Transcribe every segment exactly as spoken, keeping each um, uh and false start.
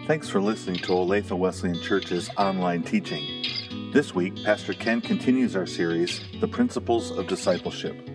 Thanks for listening to Olathe Wesleyan Church's online teaching. This week, Pastor Ken continues our series, The Principles of Discipleship.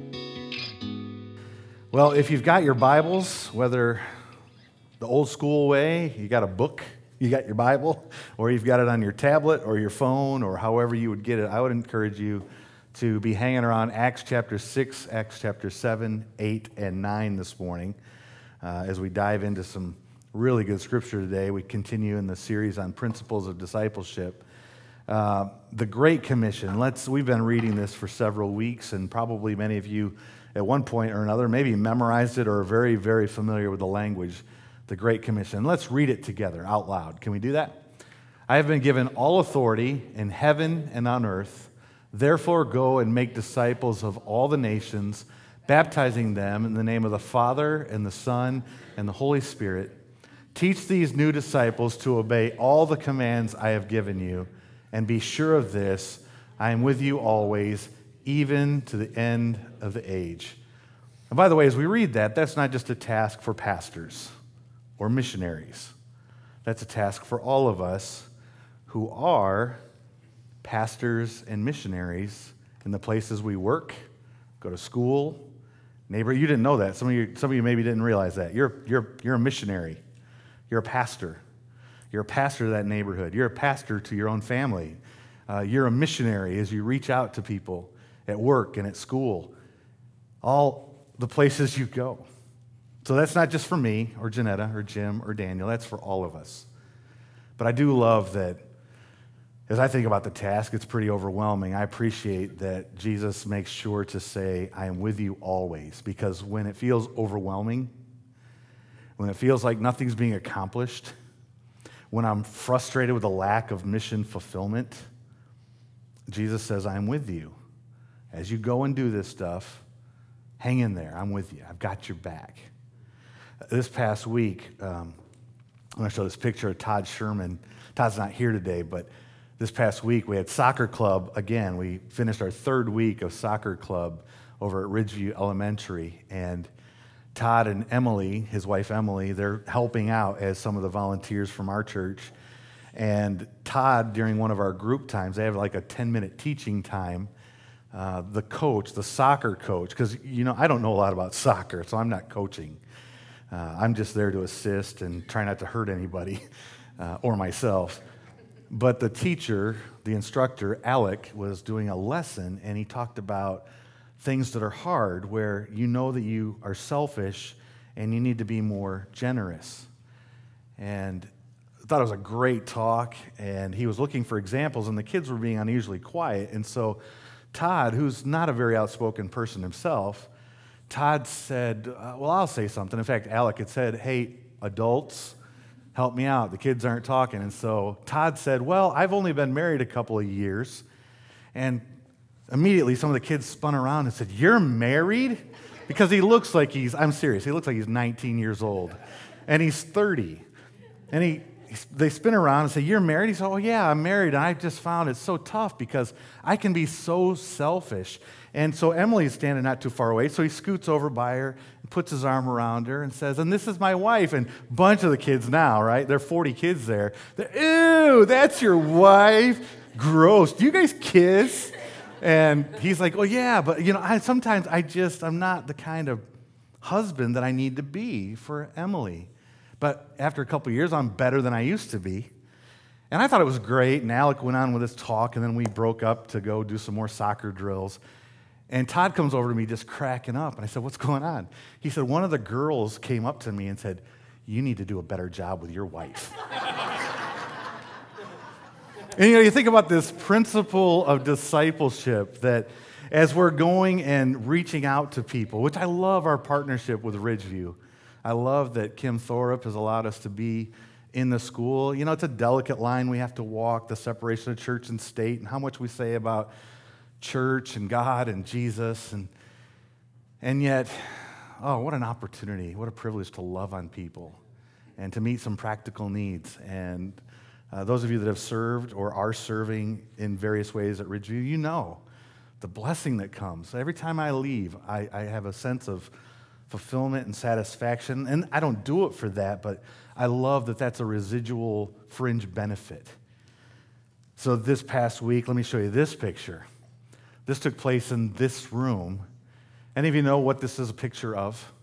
Well, if you've got your Bibles, whether the old school way, you got a book, you got your Bible, or you've got it on your tablet or your phone or however you would get it, I would encourage you to be hanging around Acts chapter six, Acts chapter seven, eight, and nine this morning uh, as we dive into some really good scripture today. We continue in the series on principles of discipleship. Uh, the Great Commission. Let's. We've been reading this for several weeks, and probably many of you at one point or another maybe memorized it or are very, very familiar with the language, the Great Commission. Let's read it together out loud. Can we do that? I have been given all authority in heaven and on earth. Therefore, go and make disciples of all the nations, baptizing them in the name of the Father and the Son and the Holy Spirit. Teach these new disciples to obey all the commands I have given you, and be sure of this, I am with you always, even to the end of the age. And by the way, as we read that, that's not just a task for pastors or missionaries. That's a task for all of us who are pastors and missionaries in the places we work, go to school. Neighbor, you didn't know that. Some of you, some of you maybe didn't realize that. You're, you're, you're a missionary. You're a pastor. You're a pastor to that neighborhood. You're a pastor to your own family. Uh, you're a missionary as you reach out to people at work and at school, all the places you go. So that's not just for me or Janetta or Jim or Daniel. That's for all of us. But I do love that as I think about the task, it's pretty overwhelming. I appreciate that Jesus makes sure to say, I am with you always, because when it feels overwhelming, when it feels like nothing's being accomplished, when I'm frustrated with the lack of mission fulfillment, Jesus says, I'm with you. As you go and do this stuff, hang in there. I'm with you. I've got your back. This past week, um, I'm going to show this picture of Todd Sherman. Todd's not here today, but this past week we had soccer club again. We finished our third week of soccer club over at Ridgeview Elementary, and Todd and Emily, his wife Emily, they're helping out as some of the volunteers from our church. And Todd, during one of our group times, they have like a ten-minute teaching time. Uh, the coach, the soccer coach, because, you know, I don't know a lot about soccer, so I'm not coaching. Uh, I'm just there to assist and try not to hurt anybody uh, or myself. But the teacher, the instructor, Alec, was doing a lesson, and he talked about things that are hard, where you know that you are selfish and you need to be more generous. And I thought it was a great talk, and he was looking for examples, and the kids were being unusually quiet. And so Todd, who's not a very outspoken person himself, Todd said, uh, well, I'll say something. In fact, Alec had said, hey, adults, help me out. The kids aren't talking. And so Todd said, well, I've only been married a couple of years. And immediately, some of the kids spun around and said, you're married? Because he looks like he's, I'm serious, he looks like he's nineteen years old. And he's thirty. And he, they spin around and say, you're married? He said, oh, yeah, I'm married. And I just found it so tough because I can be so selfish. And so Emily's standing not too far away, so he scoots over by her and puts his arm around her and says, and this is my wife. And a bunch of the kids now, right? There are forty kids there. They're, ew, that's your wife? Gross. Do you guys kiss? And he's like, oh, yeah, but, you know, I, sometimes I just, I'm not the kind of husband that I need to be for Emily. But after a couple of years, I'm better than I used to be. And I thought it was great, and Alec went on with his talk, and then we broke up to go do some more soccer drills. And Todd comes over to me just cracking up, and I said, what's going on? He said, one of the girls came up to me and said, you need to do a better job with your wife. And, you know, you think about this principle of discipleship that as we're going and reaching out to people, which I love our partnership with Ridgeview. I love that Kim Thorup has allowed us to be in the school. You know, it's a delicate line we have to walk, the separation of church and state, and how much we say about church and God and Jesus. And, and yet, oh, what an opportunity, what a privilege to love on people and to meet some practical needs. And Uh, those of you that have served or are serving in various ways at Ridgeview, you know the blessing that comes. Every time I leave, I, I have a sense of fulfillment and satisfaction. And I don't do it for that, but I love that that's a residual fringe benefit. So this past week, let me show you this picture. This took place in this room. Any of you know what this is a picture of?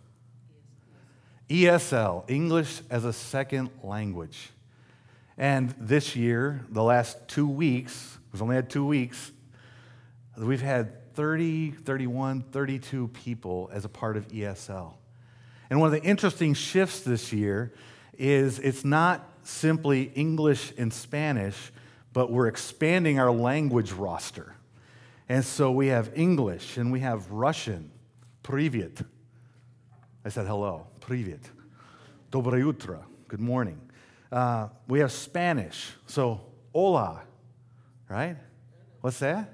E S L, English as a Second Language. And this year, the last two weeks, we've only had two weeks, we've had thirty, thirty-one, thirty-two people as a part of E S L. And one of the interesting shifts this year is it's not simply English and Spanish, but we're expanding our language roster. And so we have English and we have Russian, Privyet. I said hello, Privyet. Dobre utro, good morning. Uh, we have Spanish, so hola, right? What's that?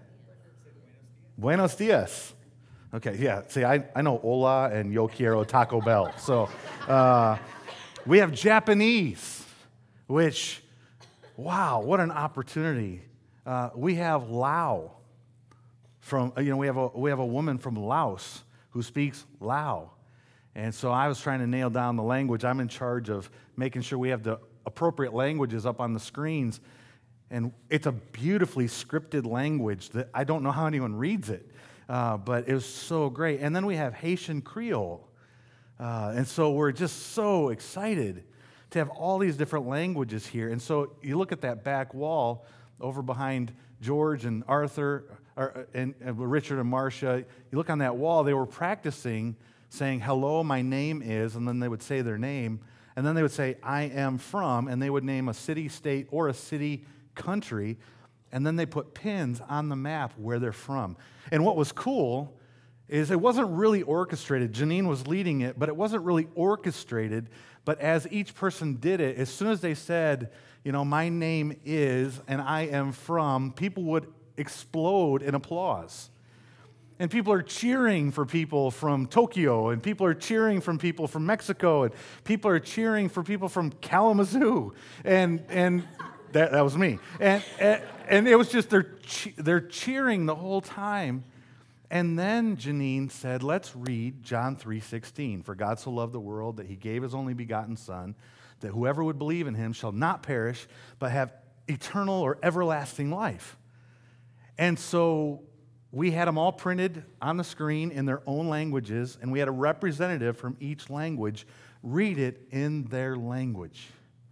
Buenos dias. Okay, yeah, see, I, I know hola and yo quiero Taco Bell. So uh, we have Japanese, which, wow, what an opportunity. Uh, we have Lao. From, you know, we have a we have a woman from Laos who speaks Lao. And so I was trying to nail down the language. I'm in charge of making sure we have the appropriate languages up on the screens. And it's a beautifully scripted language that I don't know how anyone reads it, uh, but it was so great. And then we have Haitian Creole. Uh, and so we're just so excited to have all these different languages here. And so you look at that back wall over behind George and Arthur or, and, and Richard and Marcia. You look on that wall, they were practicing saying, hello, my name is, and then they would say their name, and then they would say, I am from, and they would name a city, state, or a city, country, and then they put pins on the map where they're from. And what was cool is it wasn't really orchestrated. Janine was leading it, but it wasn't really orchestrated. But as each person did it, as soon as they said, you know, my name is, and I am from, people would explode in applause. And people are cheering for people from Tokyo, and people are cheering from people from Mexico, and people are cheering for people from Kalamazoo, and and that, that was me. And, and and it was just they're they're cheering the whole time. And then Janine said, "Let's read John three sixteen. For God so loved the world that He gave His only begotten Son, that whoever would believe in Him shall not perish, but have eternal or everlasting life." And so we had them all printed on the screen in their own languages, and we had a representative from each language read it in their language.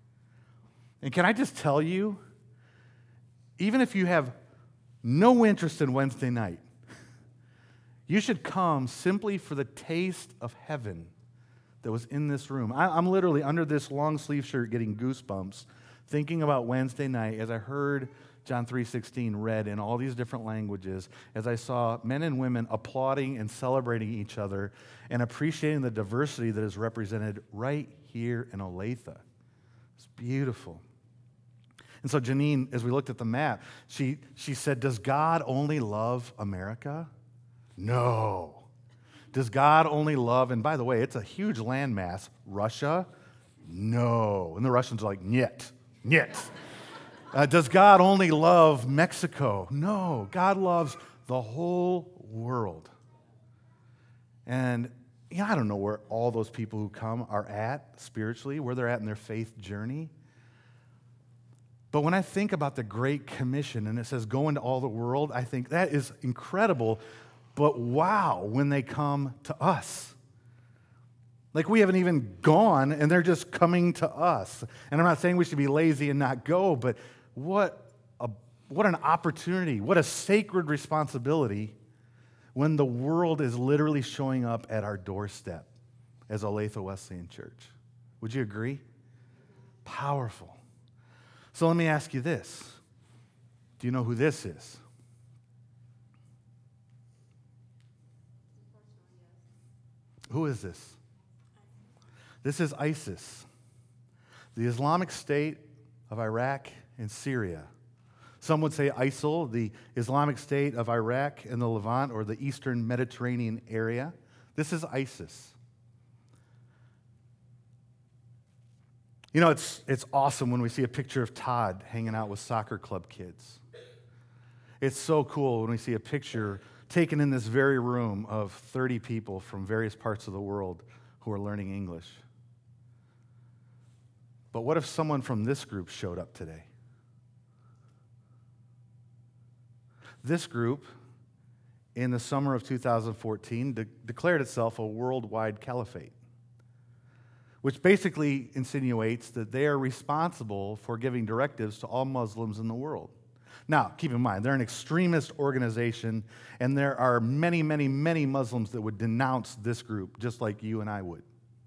And can I just tell you, even if you have no interest in Wednesday night, you should come simply for the taste of heaven that was in this room. I, I'm literally under this long sleeve shirt getting goosebumps thinking about Wednesday night as I heard John three sixteen read in all these different languages, as I saw men and women applauding and celebrating each other and appreciating the diversity that is represented right here in Olathe. It's beautiful. And so Janine, as we looked at the map, she, she said, does God only love America? No. Does God only love, and by the way, it's a huge landmass, Russia? No. And the Russians are like, niet, niet. Uh, does God only love Mexico? No. God loves the whole world. And you know, I don't know where all those people who come are at spiritually, where they're at in their faith journey. But when I think about the Great Commission and it says go into all the world, I think that is incredible. But wow, when they come to us. Like we haven't even gone and they're just coming to us. And I'm not saying we should be lazy and not go, but what a what an opportunity, what a sacred responsibility when the world is literally showing up at our doorstep as Olathe Wesleyan Church. Would you agree? Powerful. So let me ask you this. Do you know who this is? Who is this? This is ISIS, the Islamic State of Iraq and Syria. Some would say ISIL, the Islamic State of Iraq and the Levant, or the Eastern Mediterranean area. This is ISIS. You know, it's, it's awesome when we see a picture of Todd hanging out with soccer club kids. It's so cool when we see a picture taken in this very room of thirty people from various parts of the world who are learning English. But what if someone from this group showed up today? This group, in the summer of two thousand fourteen, de- declared itself a worldwide caliphate, which basically insinuates that they are responsible for giving directives to all Muslims in the world. Now, keep in mind, they're an extremist organization, and there are many, many, many Muslims that would denounce this group, just like you and I would.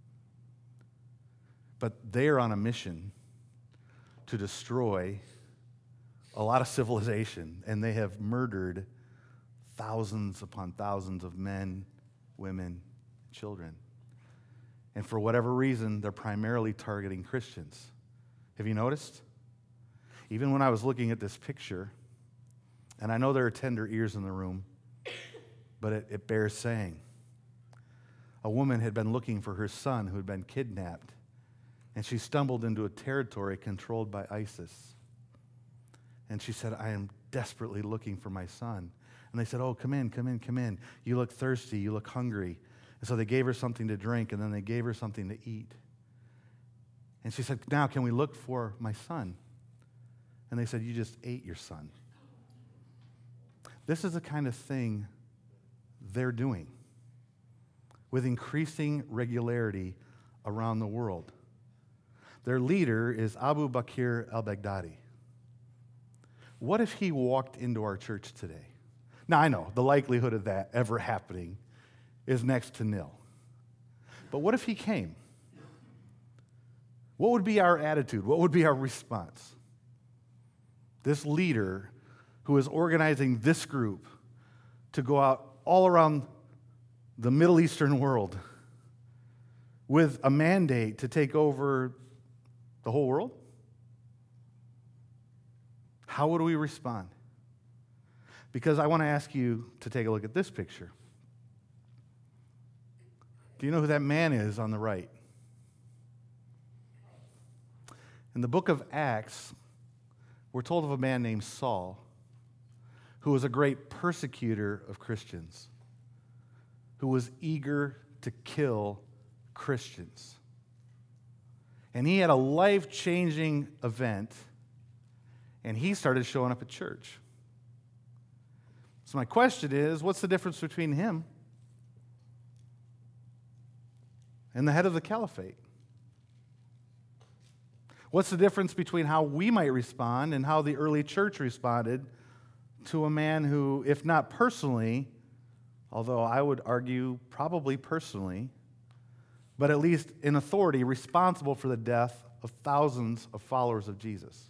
But they are on a mission to destroy a lot of civilization, and they have murdered thousands upon thousands of men, women, children. And for whatever reason, they're primarily targeting Christians. Have you noticed? Even when I was looking at this picture, and I know there are tender ears in the room, but it, it bears saying. A woman had been looking for her son who had been kidnapped, and she stumbled into a territory controlled by ISIS. And she said, I am desperately looking for my son. And they said, oh, come in, come in, come in. You look thirsty, you look hungry. And so they gave her something to drink, and then they gave her something to eat. And she said, now can we look for my son? And they said, you just ate your son. This is the kind of thing they're doing with increasing regularity around the world. Their leader is Abu Bakr al-Baghdadi. What if he walked into our church today? Now, I know the likelihood of that ever happening is next to nil. But what if he came? What would be our attitude? What would be our response? This leader who is organizing this group to go out all around the Middle Eastern world with a mandate to take over the whole world? How would we respond? Because I want to ask you to take a look at this picture. Do you know who that man is on the right? In the book of Acts, we're told of a man named Saul, who was a great persecutor of Christians, who was eager to kill Christians. And he had a life-changing event, and he started showing up at church. So my question is, what's the difference between him and the head of the caliphate? What's the difference between how we might respond and how the early church responded to a man who, if not personally, although I would argue probably personally, but at least in authority, responsible for the death of thousands of followers of Jesus?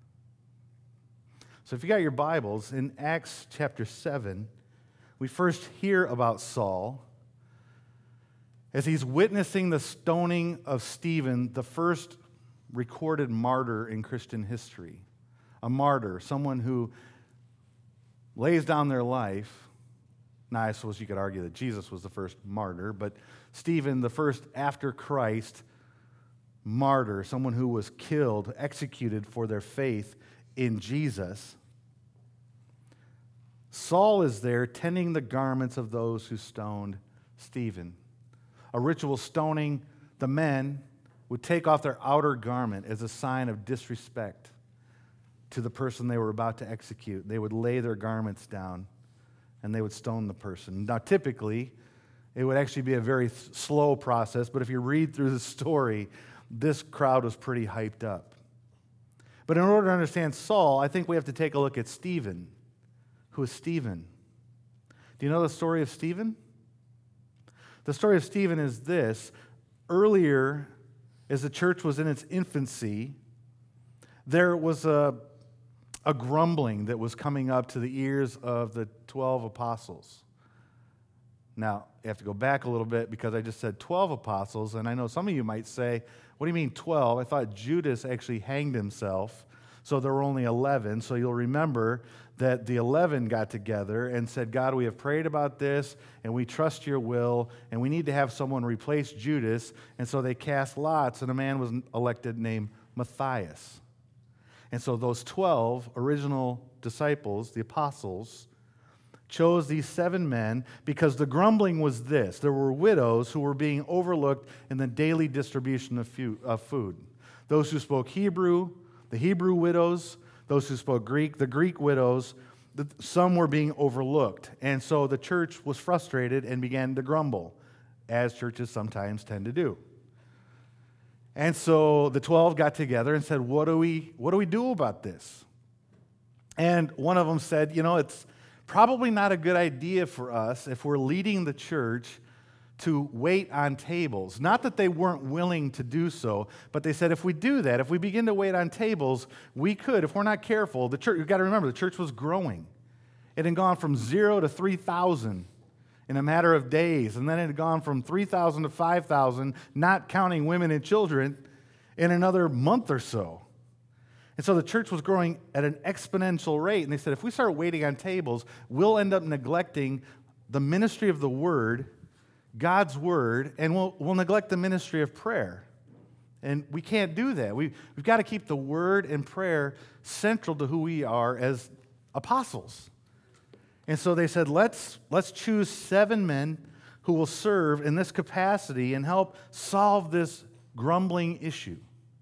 So if you got your Bibles, in Acts chapter seven, we first hear about Saul as he's witnessing the stoning of Stephen, the first recorded martyr in Christian history. A martyr, someone who lays down their life. Now, I suppose you could argue that Jesus was the first martyr, but Stephen, the first after Christ martyr, someone who was killed, executed for their faith in Jesus. Saul is there tending the garments of those who stoned Stephen. A ritual stoning, the men would take off their outer garment as a sign of disrespect to the person they were about to execute. They would lay their garments down and they would stone the person. Now, typically, it would actually be a very th- slow process, but if you read through the story, this crowd was pretty hyped up. But in order to understand Saul, I think we have to take a look at Stephen. Who is Stephen? Do you know the story of Stephen? The story of Stephen is this. Earlier, as the church was in its infancy, there was a, a grumbling that was coming up to the ears of the twelve apostles. Now, you have to go back a little bit because I just said twelve apostles, and I know some of you might say, what do you mean twelve? I thought Judas actually hanged himself, so there were only eleven. So you'll remember that the eleven got together and said, God, we have prayed about this, and we trust your will, and we need to have someone replace Judas. And so they cast lots, and a man was elected named Matthias. And so those twelve original disciples, the apostles, chose these seven men because the grumbling was this. There were widows who were being overlooked in the daily distribution of food. Those who spoke Hebrew, the Hebrew widows, those who spoke Greek, the Greek widows, some were being overlooked. And so the church was frustrated and began to grumble, as churches sometimes tend to do. And so the twelve got together and said, what do we, what do we do about this? And one of them said, you know, it's probably not a good idea for us if we're leading the church to wait on tables. Not that they weren't willing to do so, but they said if we do that, if we begin to wait on tables, we could, if we're not careful, the church, you've got to remember, the church was growing. It had gone from zero to three thousand in a matter of days, and then it had gone from three thousand to five thousand, not counting women and children, in another month or so. And so the church was growing at an exponential rate, and they said if we start waiting on tables, we'll end up neglecting the ministry of the Word, God's Word, and we'll, we'll neglect the ministry of prayer. And we can't do that. We, we've got to keep the Word and prayer central to who we are as apostles. And so they said, let's, let's choose seven men who will serve in this capacity and help solve this grumbling issue.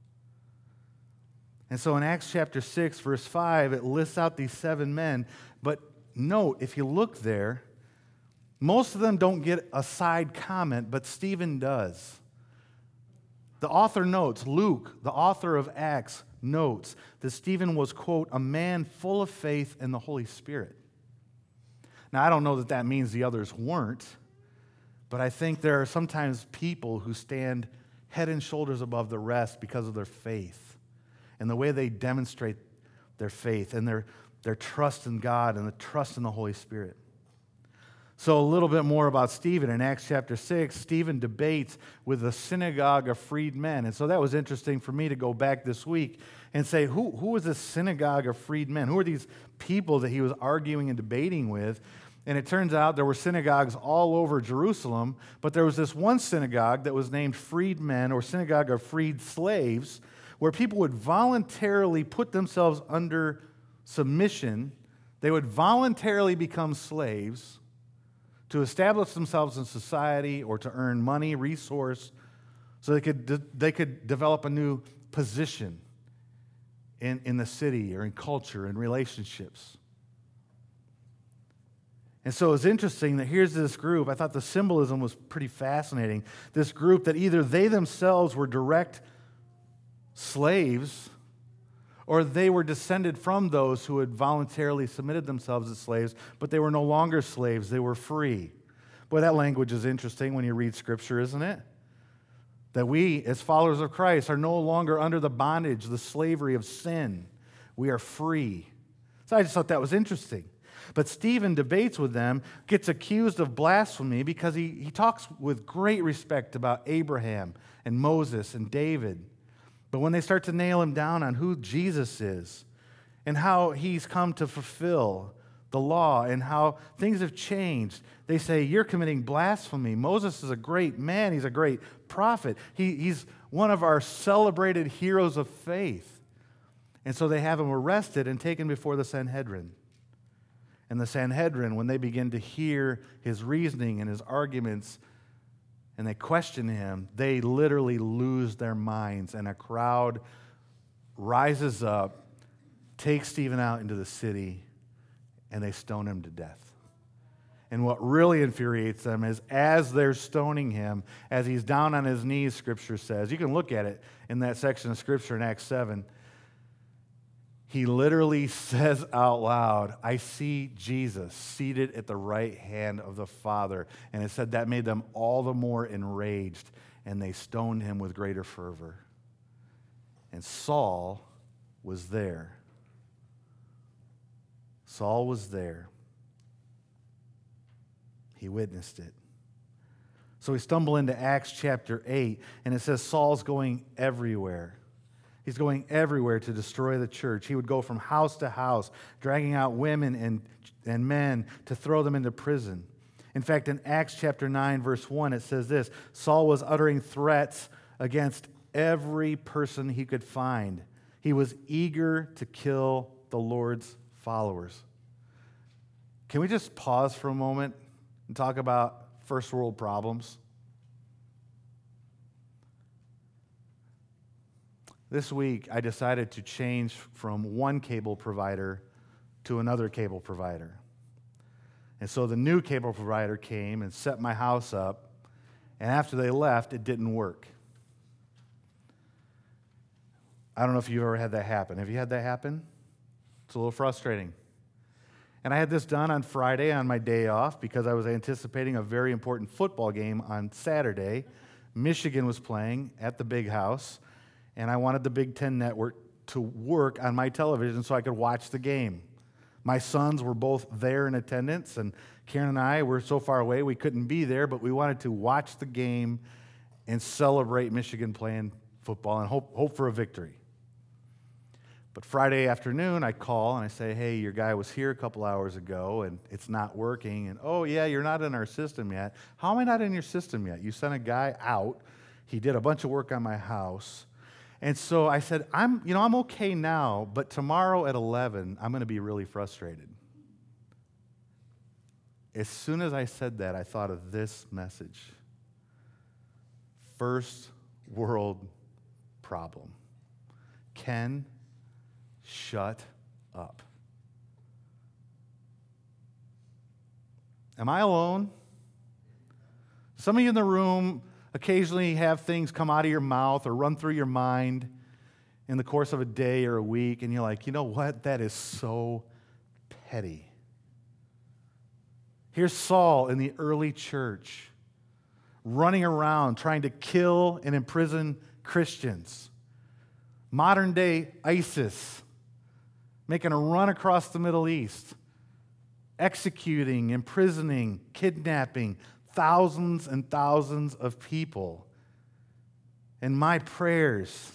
And so in Acts chapter six, verse five, it lists out these seven men. But note, if you look there, most of them don't get a side comment, but Stephen does. The author notes, Luke, the author of Acts, notes that Stephen was, quote, a man full of faith in the Holy Spirit. Now, I don't know that that means the others weren't, but I think there are sometimes people who stand head and shoulders above the rest because of their faith and the way they demonstrate their faith and their, their trust in God and the trust in the Holy Spirit. So a little bit more about Stephen. In Acts chapter six, Stephen debates with the synagogue of freedmen. And so that was interesting for me to go back this week and say, who, who was this synagogue of freedmen? Who are these people that he was arguing and debating with? And it turns out there were synagogues all over Jerusalem, but there was this one synagogue that was named Freedmen, or Synagogue of Freed Slaves, where people would voluntarily put themselves under submission. They would voluntarily become slaves to establish themselves in society or to earn money, resource, so they could, de- they could develop a new position in, in the city or in culture and relationships. And so it's interesting that here's this group. I thought the symbolism was pretty fascinating. This group that either they themselves were direct slaves or they were descended from those who had voluntarily submitted themselves as slaves, but they were no longer slaves, they were free. Boy, that language is interesting when you read Scripture, isn't it? That we, as followers of Christ, are no longer under the bondage, the slavery of sin. We are free. So I just thought that was interesting. But Stephen debates with them, gets accused of blasphemy because he, he talks with great respect about Abraham and Moses and David. But when they start to nail him down on who Jesus is and how he's come to fulfill the law and how things have changed, they say, you're committing blasphemy. Moses is a great man. He's a great prophet. He, he's one of our celebrated heroes of faith. And so they have him arrested and taken before the Sanhedrin. And the Sanhedrin, when they begin to hear his reasoning and his arguments, and they question him, they literally lose their minds, and a crowd rises up, takes Stephen out into the city, and they stone him to death. And what really infuriates them is as they're stoning him, as he's down on his knees, Scripture says, you can look at it in that section of Scripture in Acts seven, he literally says out loud, I see Jesus seated at the right hand of the Father. And it said that made them all the more enraged, and they stoned him with greater fervor. And Saul was there. Saul was there. He witnessed it. So we stumble into Acts chapter eight, and it says Saul's going everywhere. He's going everywhere to destroy the church. He would go from house to house, dragging out women and, and men to throw them into prison. In fact, in Acts chapter nine, verse one, it says this, Saul was uttering threats against every person he could find. He was eager to kill the Lord's followers. Can we just pause for a moment and talk about first world problems? This week, I decided to change from one cable provider to another cable provider. And so the new cable provider came and set my house up, and after they left, it didn't work. I don't know if you've ever had that happen. Have you had that happen? It's a little frustrating. And I had this done on Friday on my day off because I was anticipating a very important football game on Saturday. Michigan was playing at the Big House, and I wanted the Big Ten Network to work on my television so I could watch the game. My sons were both there in attendance, and Karen and I were so far away we couldn't be there, but we wanted to watch the game and celebrate Michigan playing football and hope, hope for a victory. But Friday afternoon, I call and I say, hey, your guy was here a couple hours ago and it's not working. And, oh, yeah, you're not in our system yet. How am I not in your system yet? You sent a guy out. He did a bunch of work on my house. And so I said, I'm, you know, I'm okay now, but tomorrow at eleven, I'm going to be really frustrated. As soon as I said that, I thought of this message. First world problem. Ken, shut up. Am I alone? Some of you in the room occasionally have things come out of your mouth or run through your mind in the course of a day or a week, and you're like, you know what? That is so petty. Here's Saul in the early church running around trying to kill and imprison Christians. Modern day ISIS making a run across the Middle East, executing, imprisoning, kidnapping thousands and thousands of people. And my prayers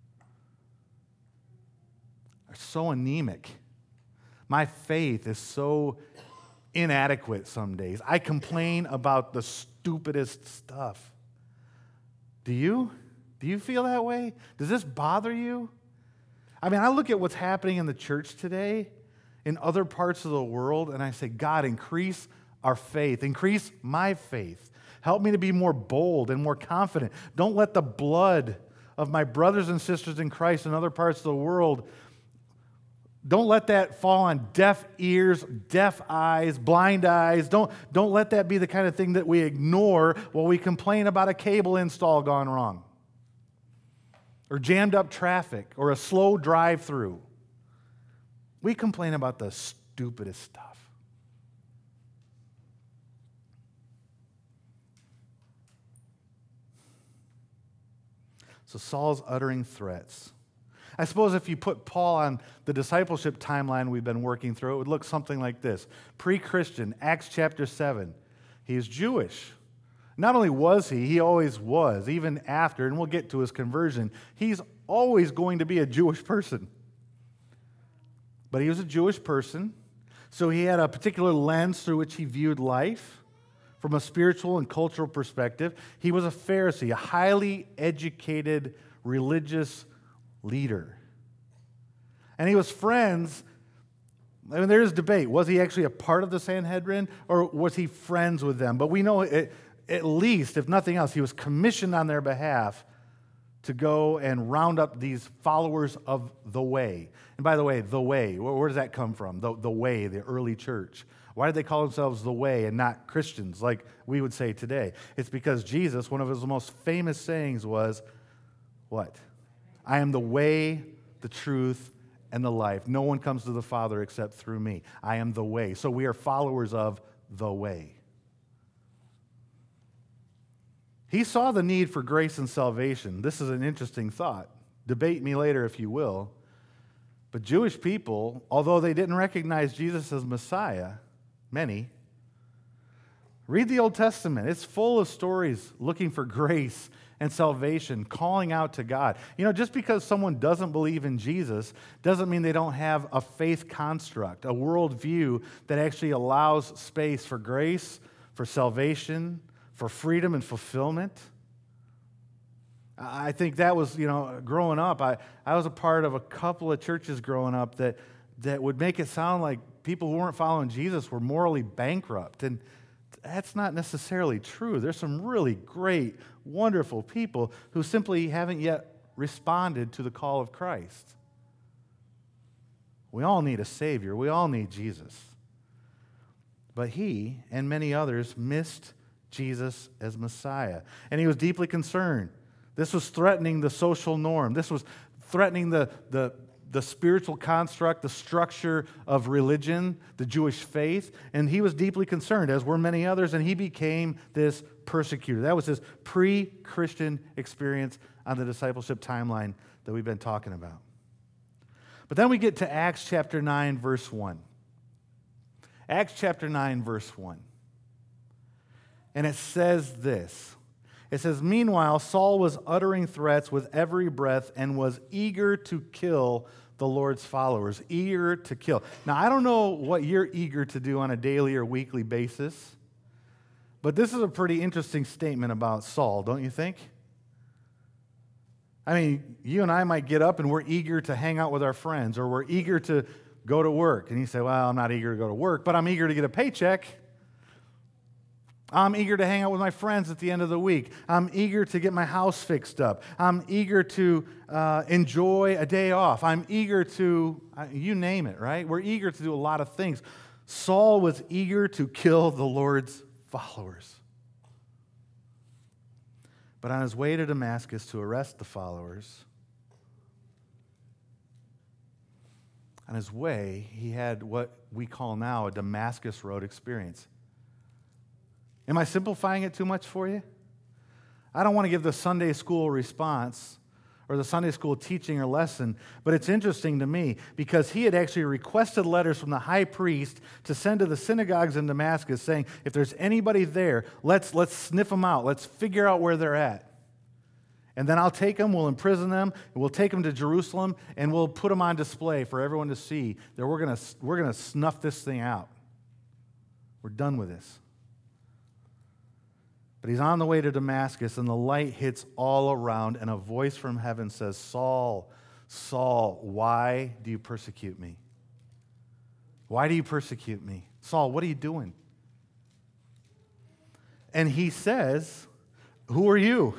are so anemic. My faith is so inadequate some days. I complain about the stupidest stuff. Do you? Do you feel that way? Does this bother you? I mean, I look at what's happening in the church today, in other parts of the world, and I say, God, increase our faith. Increase my faith. Help me to be more bold and more confident. Don't let the blood of my brothers and sisters in Christ in other parts of the world, don't let that fall on deaf ears, deaf eyes, blind eyes. Don't, don't let that be the kind of thing that we ignore while we complain about a cable install gone wrong, or jammed up traffic, or a slow drive-through. We complain about the stupidest stuff. So Saul's uttering threats. I suppose if you put Paul on the discipleship timeline we've been working through, it would look something like this. Pre-Christian, Acts chapter seven. He is Jewish. Not only was he, he always was, even after, and we'll get to his conversion, he's always going to be a Jewish person. But he was a Jewish person, so he had a particular lens through which he viewed life from a spiritual and cultural perspective. He was a Pharisee, a highly educated religious leader. And he was friends. I mean, there's debate. Was he actually a part of the Sanhedrin, or was he friends with them? But we know it, at least, if nothing else, he was commissioned on their behalf to go and round up these followers of the way. And by the way, the way, where, where does that come from? The, the way, the early church. Why did they call themselves the way and not Christians like we would say today? It's because Jesus, one of his most famous sayings was, what? I am the way, the truth, and the life. No one comes to the Father except through me. I am the way. So we are followers of the way. He saw the need for grace and salvation. This is an interesting thought. Debate me later if you will. But Jewish people, although they didn't recognize Jesus as Messiah, many, read the Old Testament. It's full of stories looking for grace and salvation, calling out to God. You know, just because someone doesn't believe in Jesus doesn't mean they don't have a faith construct, a worldview that actually allows space for grace, for salvation, for freedom and fulfillment. I think that was, you know, growing up, I, I was a part of a couple of churches growing up that that would make it sound like people who weren't following Jesus were morally bankrupt. And that's not necessarily true. There's some really great, wonderful people who simply haven't yet responded to the call of Christ. We all need a Savior. We all need Jesus. But he and many others missed Jesus as Messiah. And he was deeply concerned. This was threatening the social norm. This was threatening the, the, the spiritual construct, the structure of religion, the Jewish faith. And he was deeply concerned, as were many others, and he became this persecutor. That was his pre-Christian experience on the discipleship timeline that we've been talking about. But then we get to Acts chapter nine, verse one. Acts chapter nine, verse one. And it says this. It says, "Meanwhile, Saul was uttering threats with every breath and was eager to kill the Lord's followers." Eager to kill. Now, I don't know what you're eager to do on a daily or weekly basis, but this is a pretty interesting statement about Saul, don't you think? I mean, you and I might get up and we're eager to hang out with our friends, or we're eager to go to work. And you say, "Well, I'm not eager to go to work, but I'm eager to get a paycheck. I'm eager to hang out with my friends at the end of the week. I'm eager to get my house fixed up. I'm eager to uh, enjoy a day off. I'm eager to," uh, you name it, right? We're eager to do a lot of things. Saul was eager to kill the Lord's followers. But on his way to Damascus to arrest the followers, on his way, he had what we call now a Damascus Road experience. Am I simplifying it too much for you? I don't want to give the Sunday school response or the Sunday school teaching or lesson, but it's interesting to me because he had actually requested letters from the high priest to send to the synagogues in Damascus saying, if there's anybody there, let's, let's sniff them out. Let's figure out where they're at. And then I'll take them, we'll imprison them, and we'll take them to Jerusalem, and we'll put them on display for everyone to see that we're going to we're going to snuff this thing out. We're done with this. But he's on the way to Damascus, and the light hits all around, and a voice from heaven says, "Saul, Saul, why do you persecute me? Why do you persecute me? Saul, what are you doing?" And he says, "Who are you?"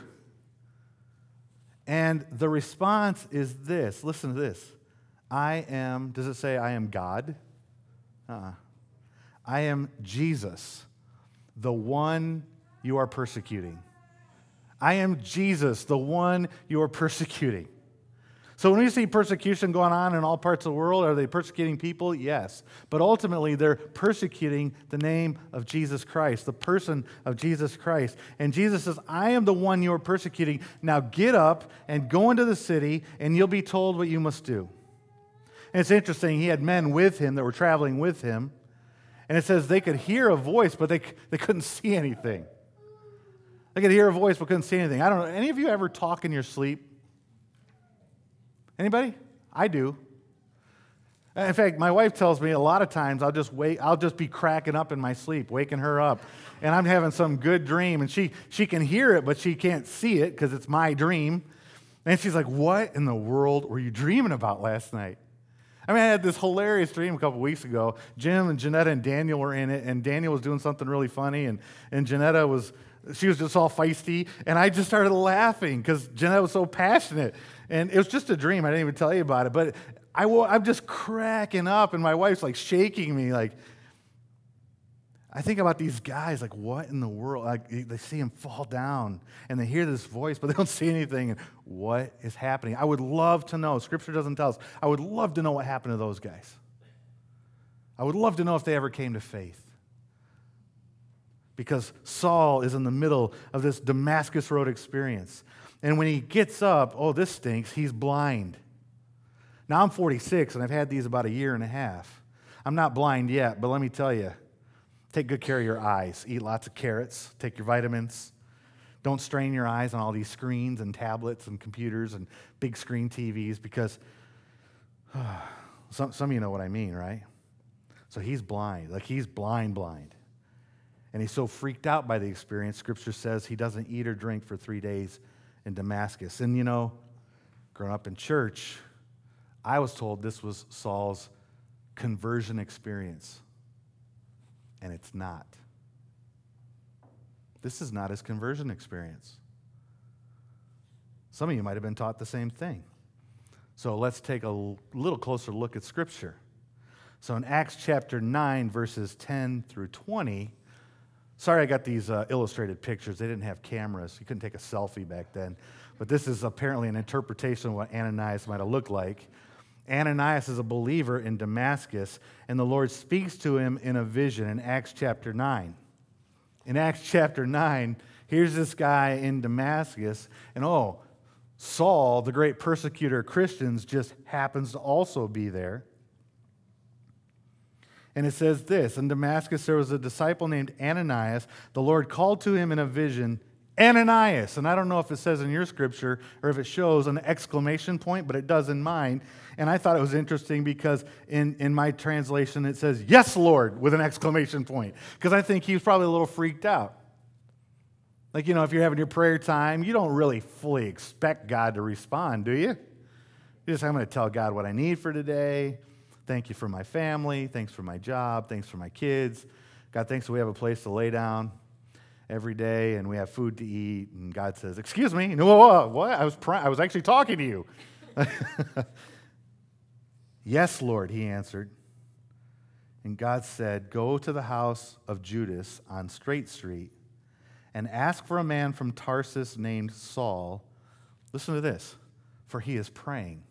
And the response is this. Listen to this. I am, does it say I am God? Uh-uh. I am Jesus, the one you are persecuting. I am Jesus, the one you are persecuting. So when we see persecution going on in all parts of the world, are they persecuting people? Yes. But ultimately, they're persecuting the name of Jesus Christ, the person of Jesus Christ. And Jesus says, I am the one you are persecuting. Now get up and go into the city, and you'll be told what you must do. And it's interesting, he had men with him that were traveling with him. And it says they could hear a voice, but they, they couldn't see anything. They could hear a voice, but couldn't see anything. I don't know, any of you ever talk in your sleep? Anybody? I do. In fact, my wife tells me a lot of times I'll just wait, I'll just be cracking up in my sleep, waking her up. And I'm having some good dream, and she, she can hear it, but she can't see it because it's my dream. And she's like, what in the world were you dreaming about last night? I mean, I had this hilarious dream a couple weeks ago. Jim and Janetta and Daniel were in it, and Daniel was doing something really funny, and, and Janetta was, she was just all feisty, and I just started laughing because Janetta was so passionate. And it was just a dream. I didn't even tell you about it. But I, I'm just cracking up, and my wife's like shaking me. Like, I think about these guys, like, what in the world? Like, they see him fall down, and they hear this voice, but they don't see anything. And what is happening? I would love to know. Scripture doesn't tell us. I would love to know what happened to those guys. I would love to know if they ever came to faith. Because Saul is in the middle of this Damascus Road experience. And when he gets up, oh, this stinks, he's blind. Now, I'm forty-six, and I've had these about a year and a half. I'm not blind yet, but let me tell you, take good care of your eyes. Eat lots of carrots. Take your vitamins. Don't strain your eyes on all these screens and tablets and computers and big screen T Vs because uh, some, some of you know what I mean, right? So he's blind. Like, he's blind, blind. And he's so freaked out by the experience, Scripture says he doesn't eat or drink for three days in Damascus. And, you know, growing up in church, I was told this was Saul's conversion experience. And it's not. This is not his conversion experience. Some of you might have been taught the same thing. So let's take a little closer look at Scripture. So in Acts chapter nine, verses ten through twenty, sorry I got these uh, illustrated pictures. They didn't have cameras. You couldn't take a selfie back then. But this is apparently an interpretation of what Ananias might have looked like. Ananias is a believer in Damascus, and the Lord speaks to him in a vision in Acts chapter nine. In Acts chapter nine, here's this guy in Damascus, and oh, Saul, the great persecutor of Christians, just happens to also be there. And it says this, in Damascus there was a disciple named Ananias. The Lord called to him in a vision, Ananias. And I don't know if it says in your scripture or if it shows an exclamation point, but it does in mine. And I thought it was interesting because in, in my translation it says, yes, Lord, with an exclamation point. Because I think he was probably a little freaked out. Like, you know, if you're having your prayer time, you don't really fully expect God to respond, do you? You just, I'm going to tell God what I need for today. Thank you for my family. Thanks for my job. Thanks for my kids. God, thanks that we have a place to lay down every day and we have food to eat. And God says, excuse me. No, whoa, what? I was, pray- I was actually talking to you. Yes, Lord, he answered. And God said, go to the house of Judas on Straight Street and ask for a man from Tarsus named Saul. Listen to this, for he is praying.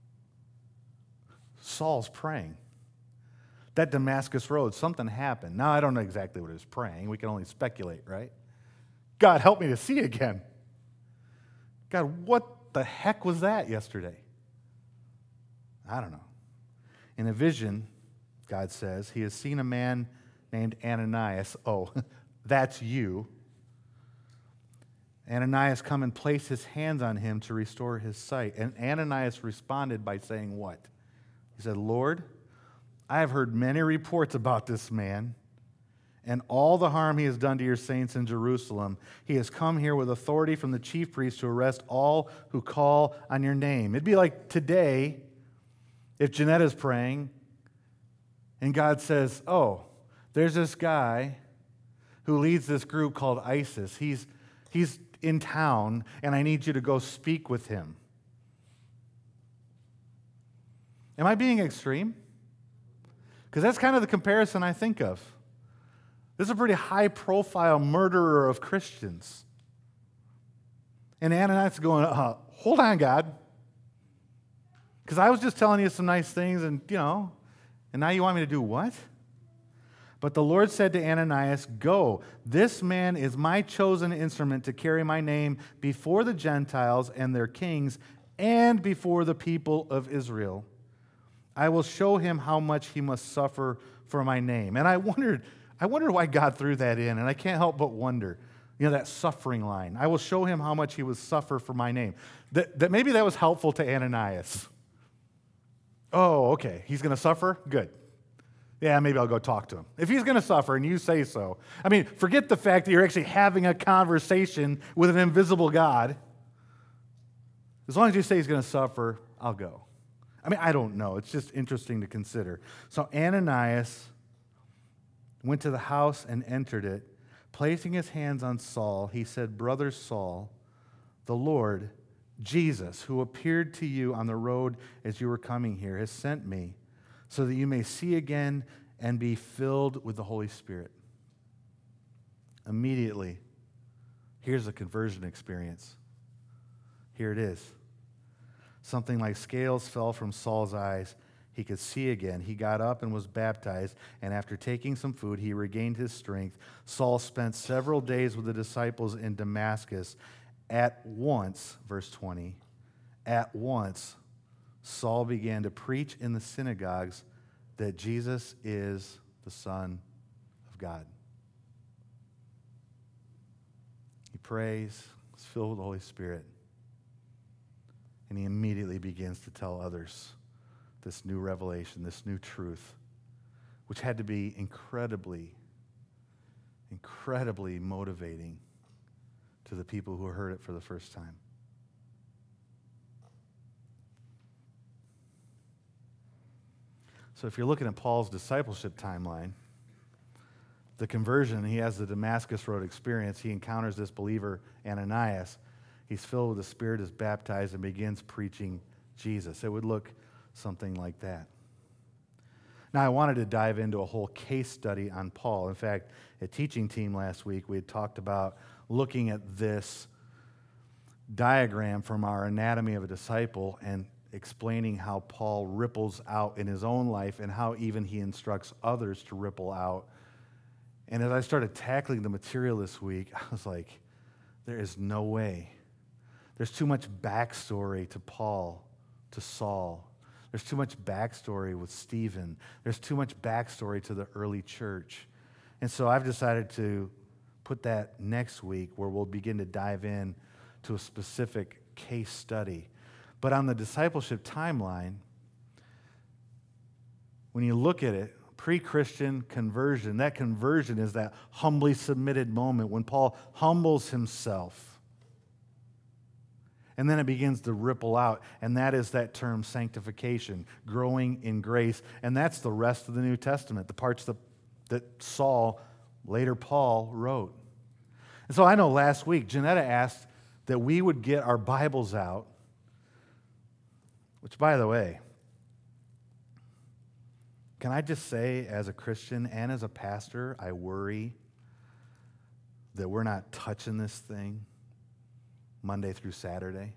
Saul's praying. That Damascus road, something happened. Now, I don't know exactly what he was praying. We can only speculate, right? God, help me to see again. God, what the heck was that yesterday? I don't know. In a vision, God says, he has seen a man named Ananias. Oh, that's you. Ananias come and place his hands on him to restore his sight. And Ananias responded by saying what? He said, Lord, I have heard many reports about this man and all the harm he has done to your saints in Jerusalem. He has come here with authority from the chief priest to arrest all who call on your name. It'd be like today if Jeanetta's praying and God says, oh, there's this guy who leads this group called ISIS. He's, he's in town, and I need you to go speak with him. Am I being extreme? Because that's kind of the comparison I think of. This is a pretty high-profile murderer of Christians. And Ananias is going, uh, hold on, God. Because I was just telling you some nice things, and, you know, and now you want me to do what? But the Lord said to Ananias, go, this man is my chosen instrument to carry my name before the Gentiles and their kings and before the people of Israel. I will show him how much he must suffer for my name. And I wondered, I wondered why God threw that in, and I can't help but wonder, you know, that suffering line. I will show him how much he would suffer for my name. That, that maybe that was helpful to Ananias. Oh, okay, he's going to suffer? Good. Yeah, maybe I'll go talk to him. If he's going to suffer and you say so. I mean, forget the fact that you're actually having a conversation with an invisible God. As long as you say he's going to suffer, I'll go. I mean, I don't know. It's just interesting to consider. So Ananias went to the house and entered it. Placing his hands on Saul, he said, Brother Saul, the Lord, Jesus, who appeared to you on the road as you were coming here, has sent me so that you may see again and be filled with the Holy Spirit. Immediately, here's a conversion experience. Here it is. Something like scales fell from Saul's eyes. He could see again. He got up and was baptized, and after taking some food, he regained his strength. Saul spent several days with the disciples in Damascus. At once, verse twenty, at once, Saul began to preach in the synagogues that Jesus is the Son of God. He prays, is filled with the Holy Spirit. And he immediately begins to tell others this new revelation, this new truth, which had to be incredibly, incredibly motivating to the people who heard it for the first time. So if you're looking at Paul's discipleship timeline, the conversion, he has the Damascus Road experience. He encounters this believer, Ananias. He's filled with the Spirit, is baptized, and begins preaching Jesus. It would look something like that. Now, I wanted to dive into a whole case study on Paul. In fact, at teaching team last week, we had talked about looking at this diagram from our anatomy of a disciple and explaining how Paul ripples out in his own life and how even he instructs others to ripple out. And as I started tackling the material this week, I was like, there is no way. There's too much backstory to Paul, to Saul. There's too much backstory with Stephen. There's too much backstory to the early church. And so I've decided to put that next week where we'll begin to dive in to a specific case study. But on the discipleship timeline, when you look at it, pre-Christian conversion, that conversion is that humbly submitted moment when Paul humbles himself. And then it begins to ripple out, and that is that term sanctification, growing in grace. And that's the rest of the New Testament, the parts that, that Saul, later Paul, wrote. And so I know last week, Janetta asked that we would get our Bibles out, which, by the way, can I just say, as a Christian and as a pastor, I worry that we're not touching this thing Monday through Saturday.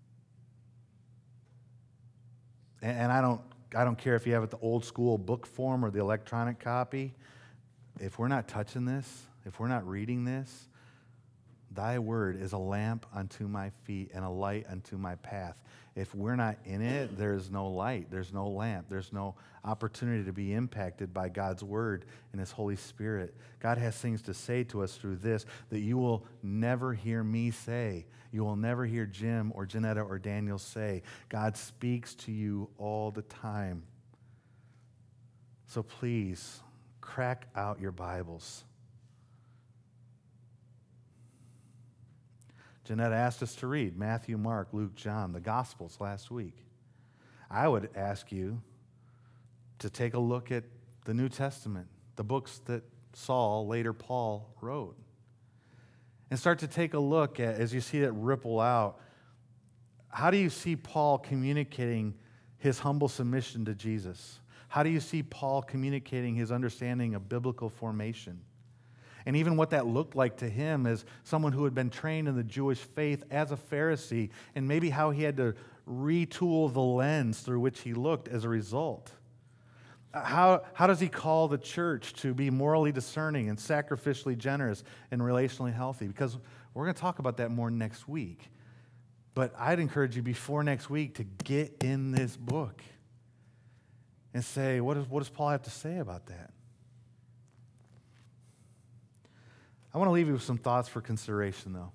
And, and I don't I don't care if you have it the old school book form or the electronic copy. If we're not touching this, if we're not reading this, thy word is a lamp unto my feet and a light unto my path. If we're not in it, there's no light, there's no lamp, there's no opportunity to be impacted by God's word and his Holy Spirit. God has things to say to us through this that you will never hear me say. You will never hear Jim or Janetta or Daniel say. God speaks to you all the time. So please, crack out your Bibles. Jeanette asked us to read Matthew, Mark, Luke, John, the Gospels last week. I would ask you to take a look at the New Testament, the books that Saul, later Paul, wrote. And start to take a look at, as you see it ripple out, how do you see Paul communicating his humble submission to Jesus? How do you see Paul communicating his understanding of biblical formation? And even what that looked like to him as someone who had been trained in the Jewish faith as a Pharisee, and maybe how he had to retool the lens through which he looked as a result. How, how does he call the church to be morally discerning and sacrificially generous and relationally healthy? Because we're going to talk about that more next week. But I'd encourage you before next week to get in this book and say, what, is, what does Paul have to say about that? I want to leave you with some thoughts for consideration, though.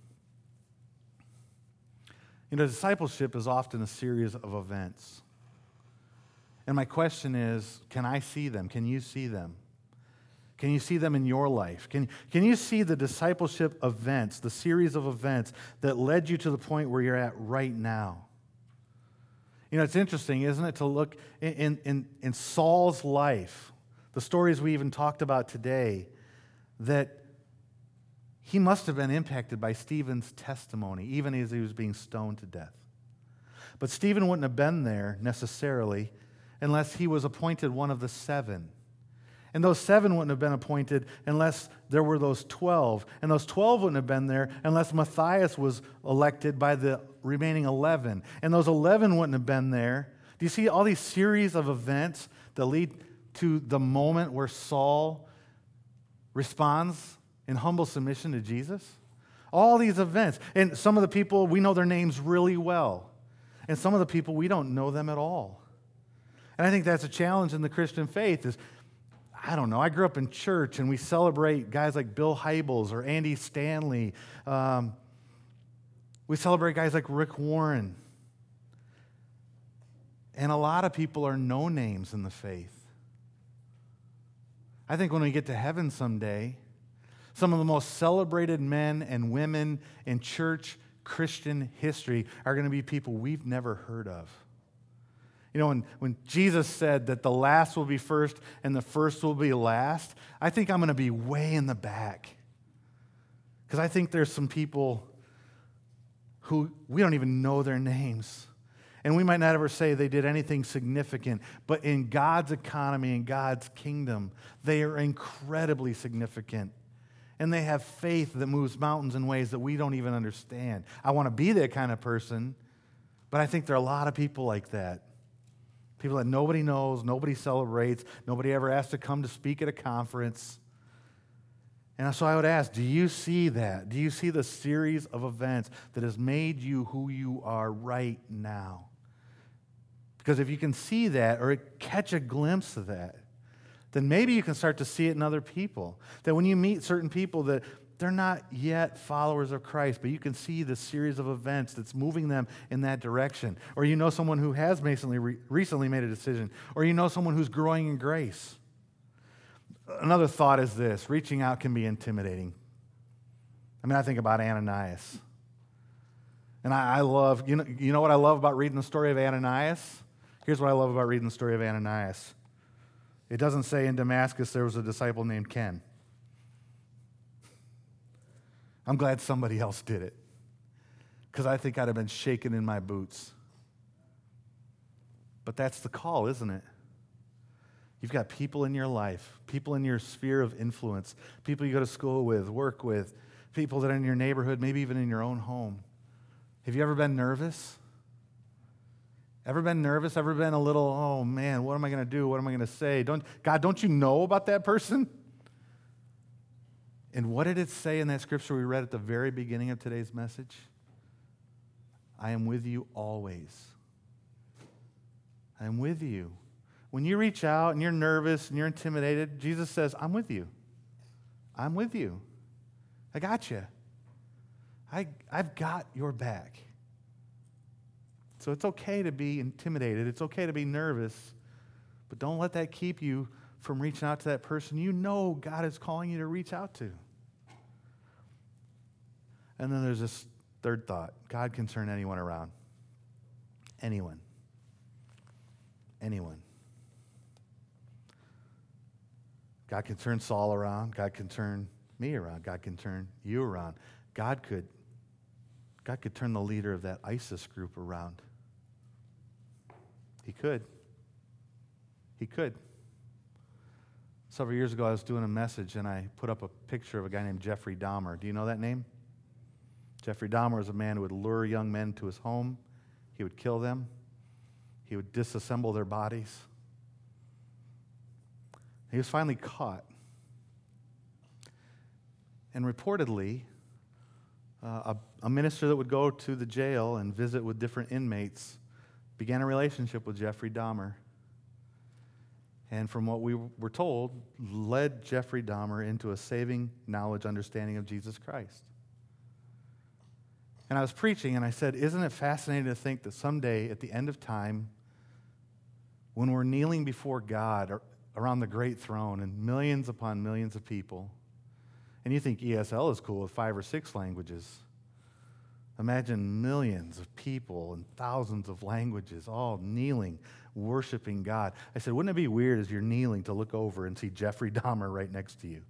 You know, discipleship is often a series of events. And my question is, can I see them? Can you see them? Can you see them in your life? Can, can you see the discipleship events, the series of events that led you to the point where you're at right now? You know, it's interesting, isn't it, to look in, in, in Saul's life, the stories we even talked about today, that he must have been impacted by Stephen's testimony, even as he was being stoned to death. But Stephen wouldn't have been there necessarily unless he was appointed one of the seven. And those seven wouldn't have been appointed unless there were those twelve. And those twelve wouldn't have been there unless Matthias was elected by the remaining eleven. And those eleven wouldn't have been there. Do you see all these series of events that lead to the moment where Saul responds in humble submission to Jesus? All these events. And some of the people, we know their names really well. And some of the people, we don't know them at all. And I think that's a challenge in the Christian faith is, I don't know, I grew up in church and we celebrate guys like Bill Hybels or Andy Stanley. Um, we celebrate guys like Rick Warren. And a lot of people are no names in the faith. I think when we get to heaven someday, some of the most celebrated men and women in church Christian history are going to be people we've never heard of. You know, when, when Jesus said that the last will be first and the first will be last, I think I'm going to be way in the back. Because I think there's some people who we don't even know their names. And we might not ever say they did anything significant, but in God's economy, in God's kingdom, they are incredibly significant. And they have faith that moves mountains in ways that we don't even understand. I want to be that kind of person, but I think there are a lot of people like that. People that nobody knows, nobody celebrates, nobody ever asked to come to speak at a conference. And so I would ask, do you see that? Do you see the series of events that has made you who you are right now? Because if you can see that or catch a glimpse of that, then maybe you can start to see it in other people. That when you meet certain people that they're not yet followers of Christ, but you can see the series of events that's moving them in that direction. Or you know someone who has recently, recently made a decision. Or you know someone who's growing in grace. Another thought is this: reaching out can be intimidating. I mean, I think about Ananias. And I, I love, you know, you know what I love about reading the story of Ananias? Here's what I love about reading the story of Ananias. It doesn't say in Damascus there was a disciple named Ken. I'm glad somebody else did it, because I think I'd have been shaken in my boots. But that's the call, isn't it? You've got people in your life, people in your sphere of influence, people you go to school with, work with, people that are in your neighborhood, maybe even in your own home. Have you ever been nervous? Ever been nervous? Ever been a little, oh man, what am I going to do? What am I going to say? Don't, God, don't you know about that person? And what did it say in that scripture we read at the very beginning of today's message? I am with you always. I am with you. When you reach out and you're nervous and you're intimidated, Jesus says, I'm with you. I'm with you. I got you. I, I've got your back. So it's okay to be intimidated. It's okay to be nervous. But don't let that keep you from reaching out to that person you know God is calling you to reach out to. And then there's this third thought. God can turn anyone around. Anyone. Anyone. God can turn Saul around. God can turn me around. God can turn you around. God could, God could turn the leader of that ISIS group around. He could. He could. Several years ago, I was doing a message, and I put up a picture of a guy named Jeffrey Dahmer. Do you know that name? Jeffrey Dahmer was a man who would lure young men to his home. He would kill them. He would disassemble their bodies. He was finally caught. And reportedly, uh, a, a minister that would go to the jail and visit with different inmates began a relationship with Jeffrey Dahmer. And from what we were told, led Jeffrey Dahmer into a saving knowledge, understanding of Jesus Christ. And I was preaching, and I said, isn't it fascinating to think that someday, at the end of time, when we're kneeling before God or around the great throne and millions upon millions of people, and you think E S L is cool with five or six languages. Imagine millions of people and thousands of languages all kneeling, worshiping God. I said, wouldn't it be weird as you're kneeling to look over and see Jeffrey Dahmer right next to you?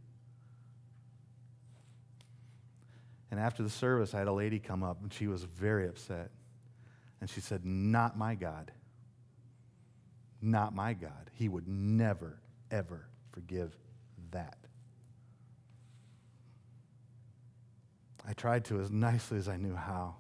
And after the service, I had a lady come up, and she was very upset. And she said, not my God. Not my God. He would never, ever forgive that. I tried to, as nicely as I knew how,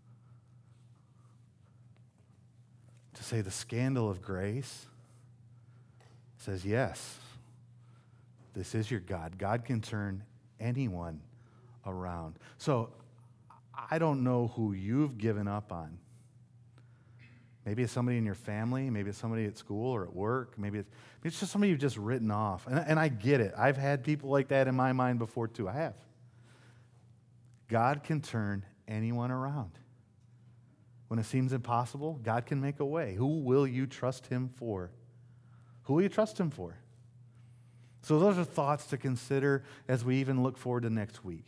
to say the scandal of grace says, yes, this is your God. God can turn anyone around. So I don't know who you've given up on. Maybe it's somebody in your family. Maybe it's somebody at school or at work. Maybe it's, maybe it's just somebody you've just written off. And, and I get it. I've had people like that in my mind before too. I have. God can turn anyone around. When it seems impossible, God can make a way. Who will you trust him for? Who will you trust him for? So those are thoughts to consider as we even look forward to next week.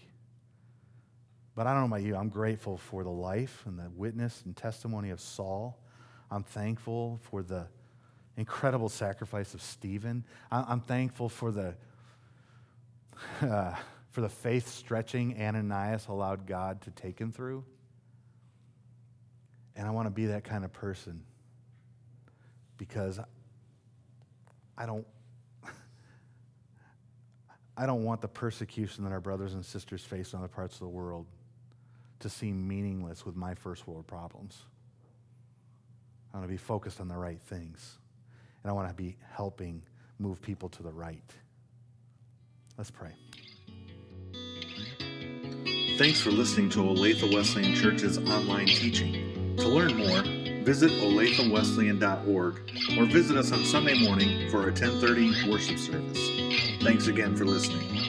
But I don't know about you, I'm grateful for the life and the witness and testimony of Saul. I'm thankful for the incredible sacrifice of Stephen. I'm thankful for the uh, for the faith-stretching Ananias allowed God to take him through. And I want to be that kind of person because I don't I don't want the persecution that our brothers and sisters face in other parts of the world to seem meaningless with my first world problems. I want to be focused on the right things. And I want to be helping move people to the right. Let's pray. Thanks for listening to Olathe Wesleyan Church's online teaching. To learn more, visit olathe wesleyan dot org or visit us on Sunday morning for our ten thirty worship service. Thanks again for listening.